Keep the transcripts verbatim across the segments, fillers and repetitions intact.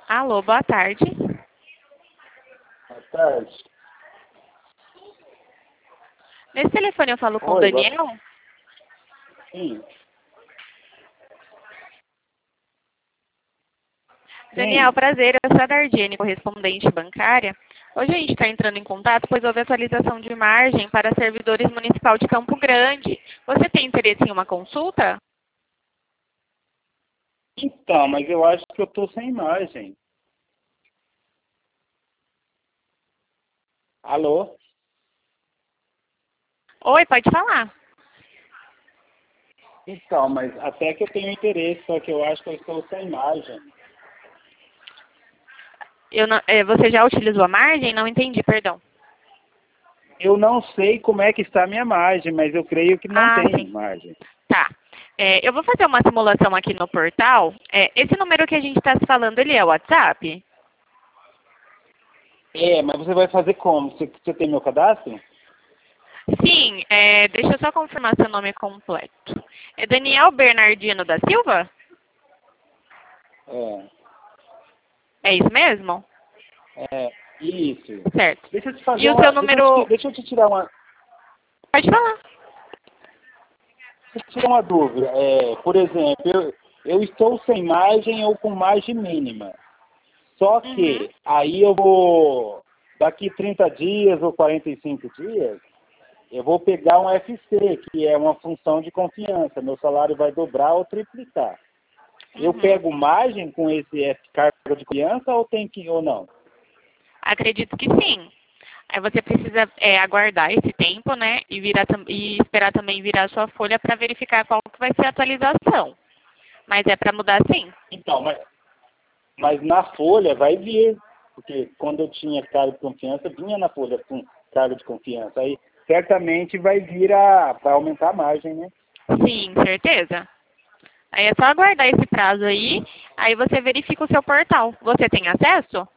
Alô, boa tarde. Boa tarde. Nesse telefone eu falo com o Oi, boa- Daniel? Sim. Daniel, Sim. prazer, eu sou a Dardiene, correspondente bancária. Hoje a gente está entrando em contato, pois houve atualização de margem para servidores municipal de Campo Grande. Você tem interesse em uma consulta? Então, mas eu acho que eu tô sem imagem. Alô? Oi, pode falar. Então, mas até que eu tenho interesse, só que eu acho que eu estou sem imagem. Eu não- eh, você já utilizou a margem? Não entendi, perdão. Eu não sei como é que está a minha margem, mas eu creio que não Ah, tem sim. margem. Tá. É, eu vou fazer uma simulação aqui no portal. É, esse número que a gente está se falando, ele é o WhatsApp? É, mas você vai fazer como? Você, você tem meu cadastro? Sim, é, deixa eu só confirmar seu nome completo. É Daniel Bernardino da Silva? É. É isso mesmo? É, isso. Certo. Deixa eu te fazer E o seu uma. Deixa eu te, número... deixa eu te tirar uma. Pode falar. Deixa eu te tirar uma dúvida. É, por exemplo, eu, eu estou sem margem ou com margem mínima. Só Uhum. que aí eu vou, daqui trinta dias ou quarenta e cinco dias, eu vou pegar um F C, que é uma função de confiança. Meu salário vai dobrar ou triplicar. Eu Uhum. pego margem com esse F cargo de confiança ou tem que ou não? Acredito que sim. Aí você precisa é, aguardar esse tempo, né? E, virar, tam- e esperar também virar a sua folha para verificar qual que vai ser a atualização. Mas é para mudar sim. Então, mas, mas na folha vai vir, porque quando eu tinha cargo de confiança, vinha na folha com cargo de confiança. Aí certamente vai vir a para aumentar a margem, né? Sim, certeza. Aí é só aguardar esse prazo aí, aí você verifica o seu portal. Você tem acesso?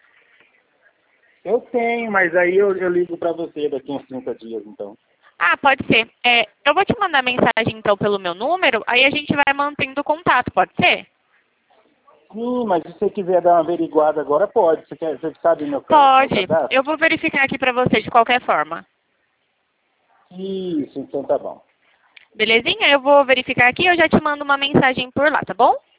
Eu tenho, mas aí eu, eu ligo para você daqui uns trinta dias, então. Ah, pode ser. É, eu vou te mandar mensagem então pelo meu número, aí a gente vai mantendo contato, pode ser? Sim, mas se você quiser dar uma averiguada agora, pode. Você, quer, você sabe meu, ca- meu Pode. Eu cadastro? vou verificar aqui pra você de qualquer forma. Isso, então tá bom. Belezinha? Eu vou verificar aqui e eu já te mando uma mensagem por lá, tá bom?